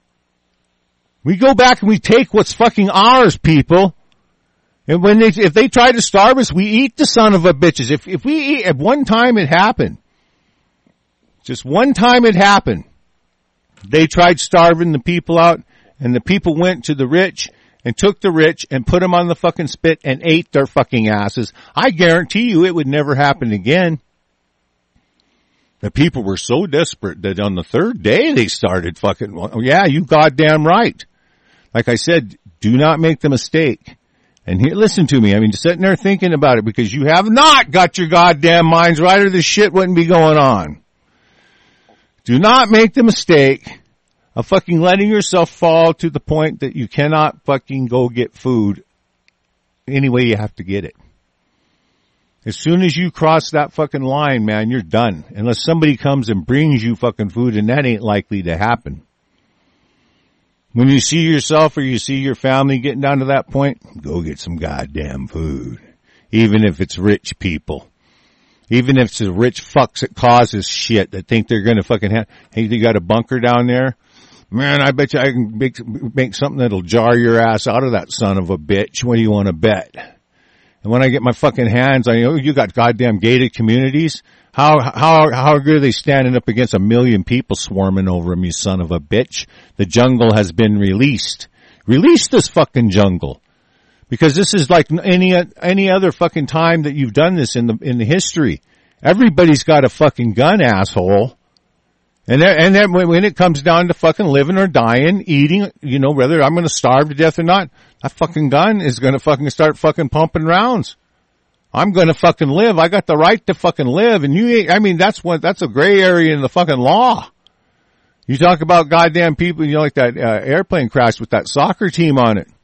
We go back and we take what's fucking ours, people. And when they, if they try to starve us, we eat the son of a bitches. If, if we eat, at one time it happened. Just one time it happened. They tried starving the people out, and the people went to the rich and took the rich and put them on the fucking spit and ate their fucking asses. I guarantee you it would never happen again. The people were so desperate that on the third day they started fucking, oh yeah, you goddamn right. Like I said, do not make the mistake. And here, listen to me. I mean, just sitting there thinking about it, because you have not got your goddamn minds right, or this shit wouldn't be going on. Do not make the mistake of fucking letting yourself fall to the point that you cannot fucking go get food any way you have to get it. As soon as you cross that fucking line, man, you're done. Unless somebody comes and brings you fucking food, and that ain't likely to happen. When you see yourself or you see your family getting down to that point, go get some goddamn food. Even if it's rich people. Even if it's the rich fucks that causes shit that think they're gonna fucking have, hey, you got a bunker down there? Man, I bet you I can make, make something that'll jar your ass out of that son of a bitch. What do you want to bet? And when I get my fucking hands on you, you got goddamn gated communities. How, how, how good are they standing up against a million people swarming over them, you son of a bitch? The jungle has been released. Release this fucking jungle. Because this is like any, any other fucking time that you've done this in the, in the history. Everybody's got a fucking gun, asshole. And then, and then when it comes down to fucking living or dying, eating, you know, whether I'm gonna starve to death or not, that fucking gun is gonna fucking start fucking pumping rounds. I'm gonna fucking live. I got the right to fucking live, and you ain't, I mean, that's what, that's a gray area in the fucking law. You talk about goddamn people, you know, like that, uh, airplane crash with that soccer team on it.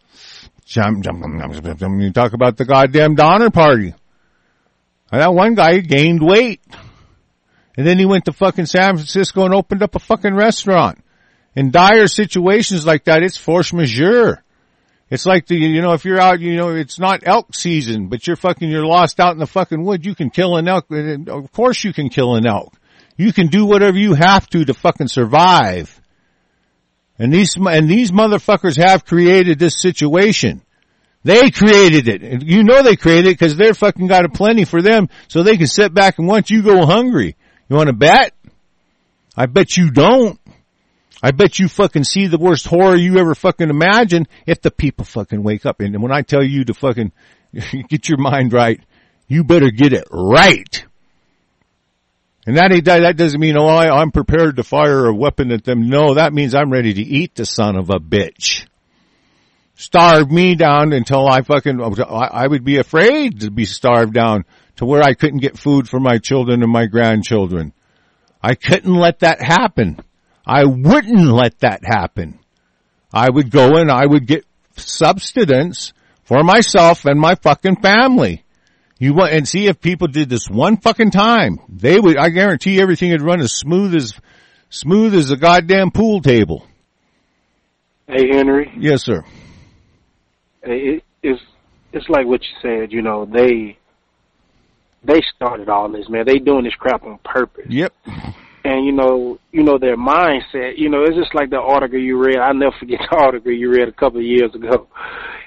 You talk about the goddamn Donner Party. And that one guy gained weight. And then he went to fucking San Francisco and opened up a fucking restaurant. In dire situations like that, it's force majeure. It's like the, you know, if you're out, you know, it's not elk season, but you're fucking, you're lost out in the fucking wood, you can kill an elk. Of course you can kill an elk. You can do whatever you have to to fucking survive. And these, and these motherfuckers have created this situation. They created it. You know they created it because they're fucking got a plenty for them, so they can sit back and watch you go hungry. You want to bet? I bet you don't. I bet you fucking see the worst horror you ever fucking imagine if the people fucking wake up. And when I tell you to fucking get your mind right, you better get it right. And that ain't, that doesn't mean, oh, I, I'm prepared to fire a weapon at them. No, that means I'm ready to eat the son of a bitch. Starve me down until I fucking, I would be afraid to be starved down to where I couldn't get food for my children and my grandchildren. I couldn't let that happen. I wouldn't let that happen. I would go and I would get subsistence for myself and my fucking family. You want, and see if people did this one fucking time, they would, I guarantee everything would run as smooth as, smooth as a goddamn pool table. Hey, Henry. Yes, sir. It, it's, it's like what you said, you know, they, they started all this, man. They doing this crap on purpose. Yep. And, you know, you know, their mindset, you know, it's just like the article you read. I'll never forget the article you read a couple of years ago.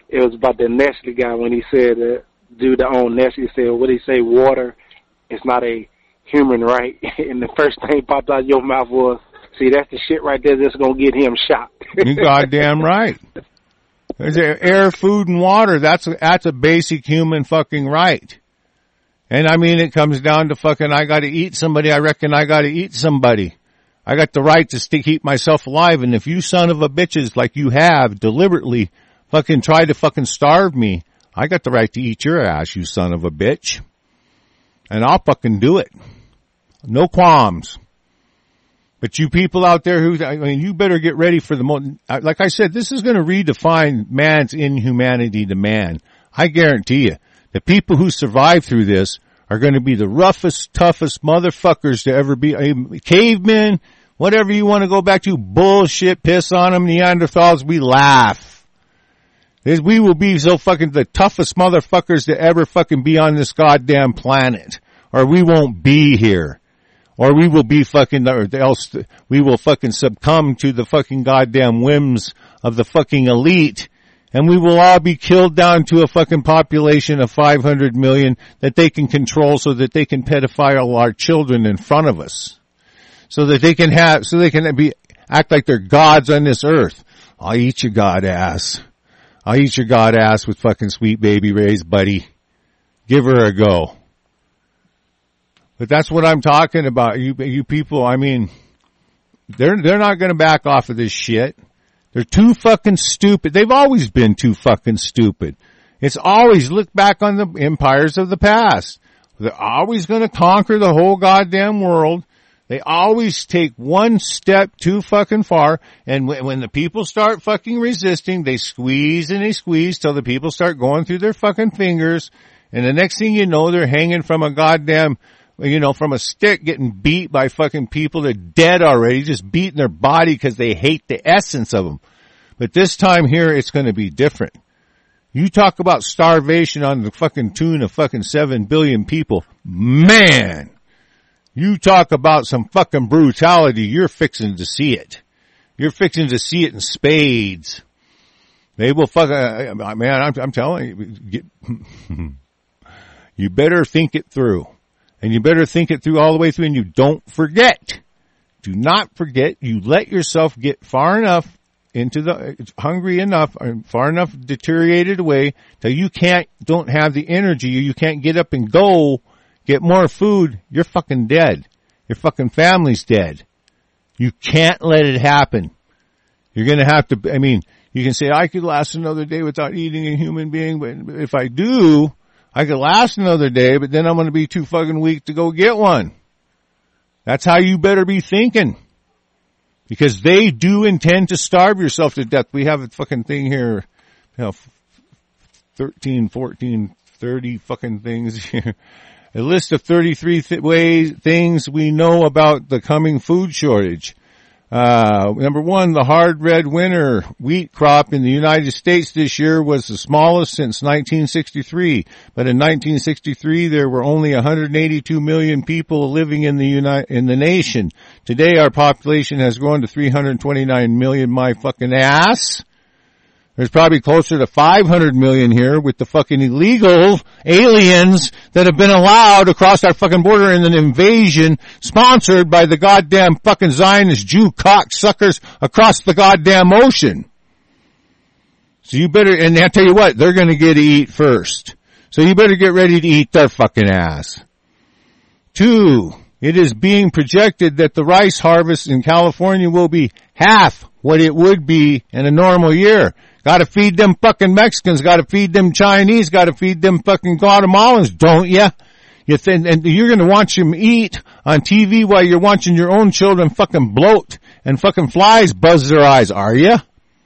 it was about the Nestle guy when he said, uh, dude that owned Nestle, he said, what did he say, water is not a human right. And the first thing popped out of your mouth was, see, that's the shit right there that's going to get him shot. You goddamn right. There's air, food, and water. That's a, that's a basic human fucking right. And I mean, it comes down to fucking, I gotta eat somebody, I reckon I gotta eat somebody. I got the right to stick, keep myself alive, and if you son of a bitches, like you have, deliberately fucking try to fucking starve me, I got the right to eat your ass, you son of a bitch. And I'll fucking do it. No qualms. But you people out there who, I mean, you better get ready for the most, like I said, this is gonna redefine man's inhumanity to man. I guarantee you. The people who survive through this are going to be the roughest, toughest motherfuckers to ever be. I mean, cavemen, whatever you want to go back to, bullshit, piss on them, Neanderthals, we laugh. We will be so fucking the toughest motherfuckers to ever fucking be on this goddamn planet. Or we won't be here. Or we will be fucking, or else we will fucking succumb to the fucking goddamn whims of the fucking elite. And we will all be killed down to a fucking population of five hundred million that they can control so that they can pedophile our children in front of us. So that they can have, so they can be, act like they're gods on this earth. I'll eat your god ass. I'll eat your god ass with fucking Sweet Baby Ray's, buddy. Give her a go. But that's what I'm talking about. You, you people, I mean, they're, they're not gonna back off of this shit. They're too fucking stupid. They've always been too fucking stupid. It's always, look back on the empires of the past. They're always going to conquer the whole goddamn world. They always take one step too fucking far. And when, when the people start fucking resisting, they squeeze and they squeeze till the people start going through their fucking fingers. And the next thing you know, they're hanging from a goddamn, you know, from a stick, getting beat by fucking people that are dead already, just beating their body because they hate the essence of them. But this time here, it's going to be different. You talk about starvation on the fucking tune of fucking seven billion people. Man! You talk about some fucking brutality, you're fixing to see it. You're fixing to see it in spades. They will fucking, uh, man, I'm, I'm telling you, get, you better think it through. And you better think it through all the way through, and you don't forget. Do not forget, you let yourself get far enough into the, hungry enough, far enough deteriorated away, till you can't, don't have the energy, you can't get up and go, get more food, you're fucking dead. Your fucking family's dead. You can't let it happen. You're gonna have to, I mean, you can say, I could last another day without eating a human being, but if I do, I could last another day, but then I'm going to be too fucking weak to go get one. That's how you better be thinking. Because they do intend to starve yourself to death. We have a fucking thing here, you know, thirteen, fourteen, thirty fucking things here. A list of thirty-three th- ways, things we know about the coming food shortage. Uh, number one, the hard red winter wheat crop in the United States this year was the smallest since nineteen sixty-three. But in nineteen sixty-three, there were only one hundred eighty-two million people living in the uni- in the nation. Today, our population has grown to three hundred twenty-nine million, my fucking ass. There's probably closer to five hundred million here with the fucking illegal aliens that have been allowed across our fucking border in an invasion sponsored by the goddamn fucking Zionist Jew cocksuckers across the goddamn ocean. So you better, and I'll tell you what, they're gonna get to eat first. So you better get ready to eat their fucking ass. Two, it is being projected that the rice harvest in California will be half what it would be in a normal year. Gotta feed them fucking Mexicans, gotta feed them Chinese, gotta feed them fucking Guatemalans, don't ya? You think, and you're gonna watch them eat on T V while you're watching your own children fucking bloat and fucking flies buzz their eyes, are ya?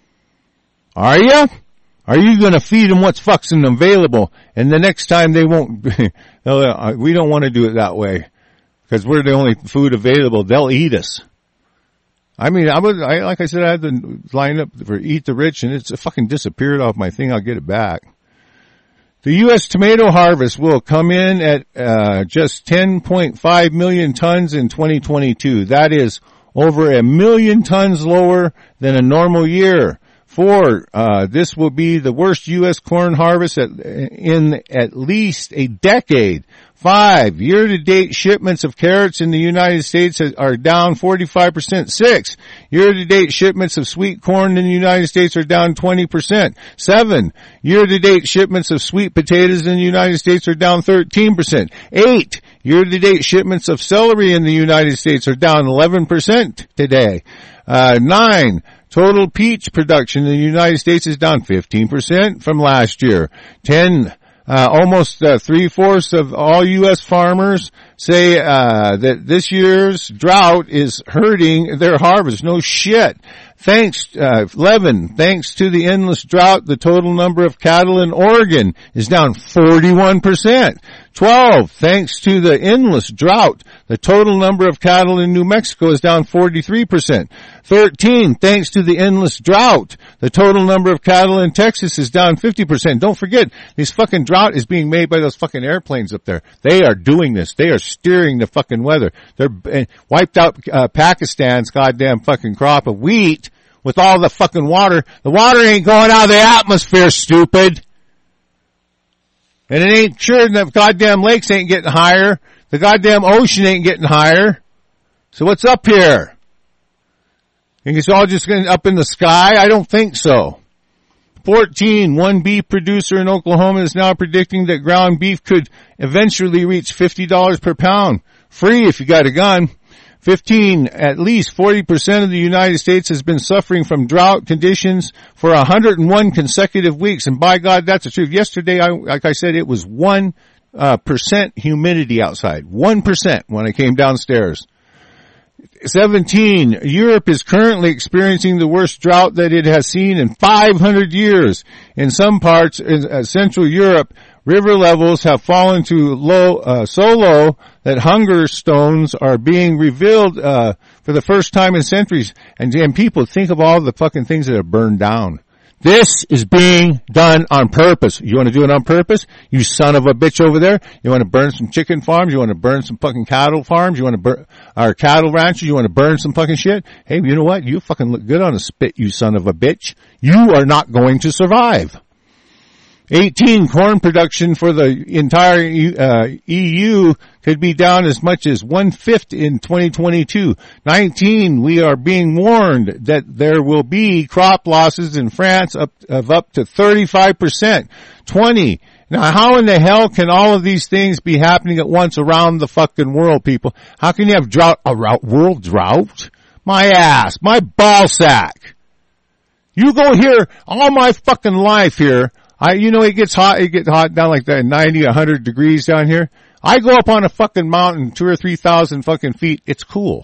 Are ya? Are you gonna feed them what's fucking available? And the next time they won't, we don't want to do it that way. Cause we're the only food available, they'll eat us. I mean, I was, I, like I said, I had to line up for Eat the Rich, and it's fucking disappeared off my thing. I'll get it back. The U S tomato harvest will come in at uh just ten point five million tons in twenty twenty-two. That is over a million tons lower than a normal year. Four, uh, this will be the worst U S corn harvest at, in at least a decade. Five, year-to-date shipments of carrots in the United States are down forty-five percent. Six, year-to-date shipments of sweet corn in the United States are down twenty percent. Seven, year-to-date shipments of sweet potatoes in the United States are down thirteen percent. Eight, year-to-date shipments of celery in the United States are down eleven percent today. Uh, nine, total peach production in the United States is down fifteen percent from last year. Ten, Uh, almost uh, three-fourths of all U S farmers say uh, that this year's drought is hurting their harvest. No shit. Thanks, uh, eleven, thanks to the endless drought, the total number of cattle in Oregon is down forty-one percent. twelve, thanks to the endless drought, the total number of cattle in New Mexico is down forty-three percent. thirteen, thanks to the endless drought, the total number of cattle in Texas is down fifty percent. Don't forget, this fucking drought is being made by those fucking airplanes up there. They are doing this. They are steering the fucking weather. They're uh, wiped out uh, Pakistan's goddamn fucking crop of wheat with all the fucking water. The water ain't going out of the atmosphere, stupid. And it ain't sure the goddamn lakes ain't getting higher. The goddamn ocean ain't getting higher. So what's up here? Think it's all just going up in the sky? I don't think so. fourteen, one beef producer in Oklahoma is now predicting that ground beef could eventually reach fifty dollars per pound. Free if you got a gun. fifteen, at least forty percent of the United States has been suffering from drought conditions for one hundred one consecutive weeks. And by God, that's the truth. Yesterday, I, like I said, it was one uh, percent humidity outside. one percent when I came downstairs. seventeen, Europe is currently experiencing the worst drought that it has seen in five hundred years. In some parts in uh, Central Europe, river levels have fallen to low, uh, so low that hunger stones are being revealed, uh, for the first time in centuries. And, and people, think of all the fucking things that are burned down. This is being done on purpose. You want to do it on purpose? You son of a bitch over there. You want to burn some chicken farms? You want to burn some fucking cattle farms? You want to burn, our cattle ranches? You want to burn some fucking shit? Hey, you know what? You fucking look good on a spit, you son of a bitch. You are not going to survive. eighteen, corn production for the entire uh, E U could be down as much as one-fifth in twenty twenty-two. nineteen, we are being warned that there will be crop losses in France up, of up to thirty-five percent. twenty, now how in the hell can all of these things be happening at once around the fucking world, people? How can you have drought, a world drought? My ass, my ball sack. You go here, all my fucking life here, I, you know, it gets hot, it gets hot down like that, ninety, a hundred degrees down here. I go up on a fucking mountain, two or three thousand fucking feet, it's cool.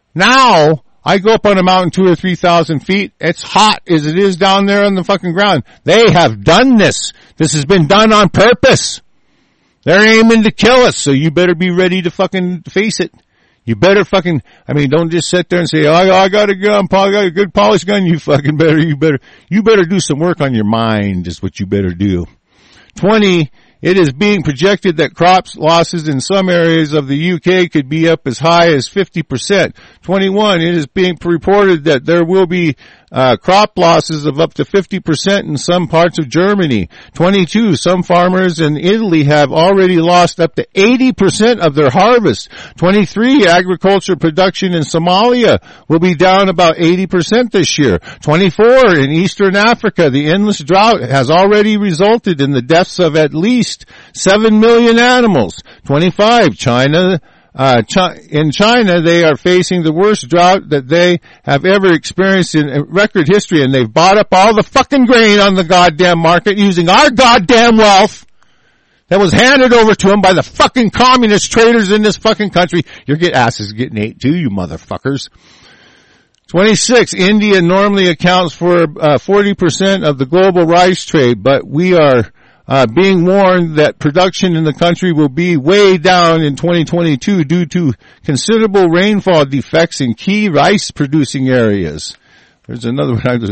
Now, I go up on a mountain two or three thousand feet, it's hot as it is down there on the fucking ground. They have done this. This has been done on purpose. They're aiming to kill us, so you better be ready to fucking face it. You better fucking, I mean, don't just sit there and say, oh, I got a gun, I got a good polished gun. You fucking better, you better, you better do some work on your mind is what you better do. twenty, it is being projected that crops losses in some areas of the U K could be up as high as fifty percent. twenty-one, it is being reported that there will be uh crop losses of up to fifty percent in some parts of Germany. twenty-two, some farmers in Italy have already lost up to eighty percent of their harvest. twenty-three, agriculture production in Somalia will be down about eighty percent this year. twenty-four, in Eastern Africa, the endless drought has already resulted in the deaths of at least seven million animals. twenty-five, China Uh, in China, they are facing the worst drought that they have ever experienced in record history, and they've bought up all the fucking grain on the goddamn market using our goddamn wealth that was handed over to them by the fucking communist traders in this fucking country. Your get asses getting ate too, you motherfuckers. twenty-six, India normally accounts for uh, forty percent of the global rice trade, but we are Uh, being warned that production in the country will be way down in twenty twenty-two due to considerable rainfall defects in key rice producing areas. There's another one.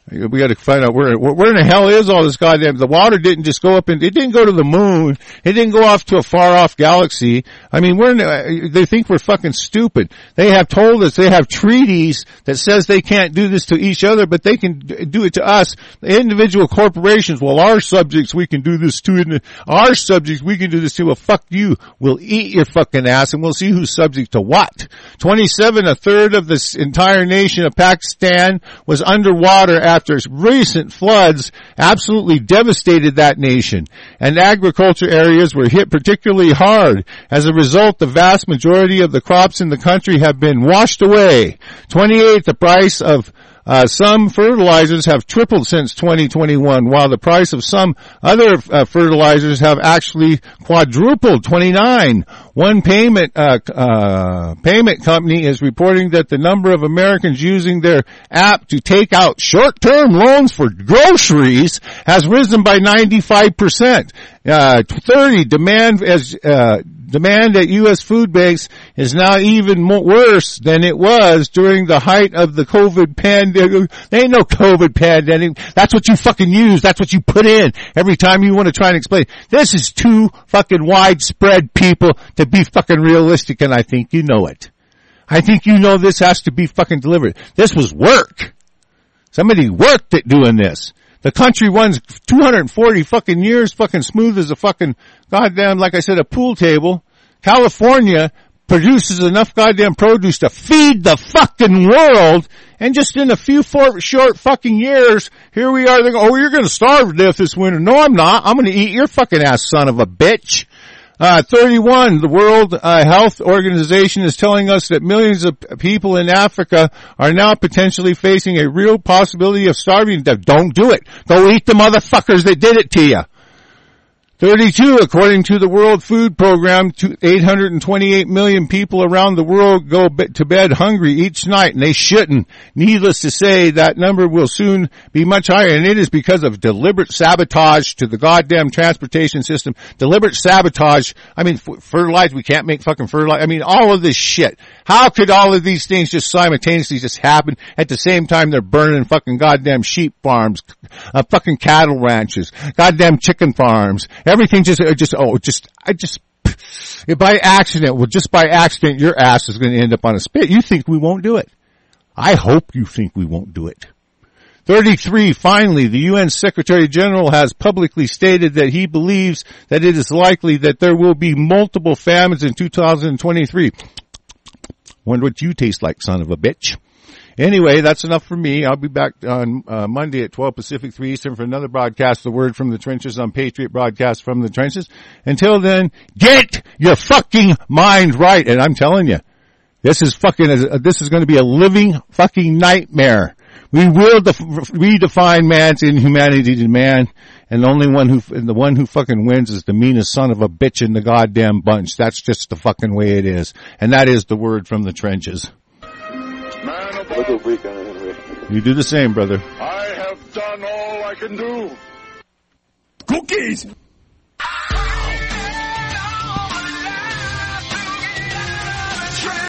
We got to find out where, where in the hell is all this goddamn, the water didn't just go up and, it didn't go to the moon. It didn't go off to a far off galaxy. I mean, we're in the, they think we're fucking stupid. They have told us, they have treaties that says they can't do this to each other, but they can do it to us. The individual corporations, well, our subjects, we can do this to, our subjects, we can do this to, well, fuck you. We'll eat your fucking ass and we'll see who's subject to what. twenty-seven, a third of this entire nation of Pakistan was underwater after recent floods absolutely devastated that nation, and agriculture areas were hit particularly hard. As a result, the vast majority of the crops in the country have been washed away. twenty-eight, the price of Uh, some fertilizers have tripled since twenty twenty-one, while the price of some other uh, fertilizers have actually quadrupled. twenty-nine. One payment, uh, uh, payment company is reporting that the number of Americans using their app to take out short-term loans for groceries has risen by ninety-five percent. Uh, thirty, demand as, uh, demand at U S food banks is now even more worse than it was during the height of the COVID pandemic. There ain't no COVID pandemic. That's what you fucking use. That's what you put in every time you want to try and explain. This is too fucking widespread, people, to be fucking realistic, and I think you know it. I think you know this has to be fucking delivered. This was work. Somebody worked at doing this. The country runs two hundred forty fucking years fucking smooth as a fucking goddamn, like I said, a pool table. California produces enough goddamn produce to feed the fucking world, and just in a few for, short fucking years, here we are, they go, oh, you're gonna starve to death this winter. No, I'm not. I'm gonna eat your fucking ass, son of a bitch. Uh, thirty-one, the World uh, Health Organization is telling us that millions of people in Africa are now potentially facing a real possibility of starving to death. Don't do it. Go eat the motherfuckers that did it to you. thirty-two, according to the World Food Program, eight hundred twenty-eight million people around the world go to bed hungry each night, and they shouldn't. Needless to say, that number will soon be much higher, and it is because of deliberate sabotage to the goddamn transportation system. Deliberate sabotage. I mean, fertilizer, we can't make fucking fertilizer. I mean, all of this shit. How could all of these things just simultaneously just happen at the same time they're burning fucking goddamn sheep farms, uh, fucking cattle ranches, goddamn chicken farms? Everything just, just, oh, just, I just, by accident, well, just by accident, your ass is going to end up on a spit. You think we won't do it. I hope you think we won't do it. thirty-three, finally, the U N Secretary General has publicly stated that he believes that it is likely that there will be multiple famines in two thousand twenty-three. Wonder what you taste like, son of a bitch. Anyway, that's enough for me. I'll be back on uh, Monday at twelve Pacific, three Eastern for another broadcast, The Word from the Trenches on Patriot Broadcast from the Trenches. Until then, get your fucking mind right. And I'm telling you, this is fucking, uh, this is going to be a living fucking nightmare. We will def- redefine man's inhumanity to man, and the only one who, and the one who fucking wins is the meanest son of a bitch in the goddamn bunch. That's just the fucking way it is. And that is the Word from the Trenches. Have a good weekend, Henry. You do the same, brother. I have done all I can do. Cookies!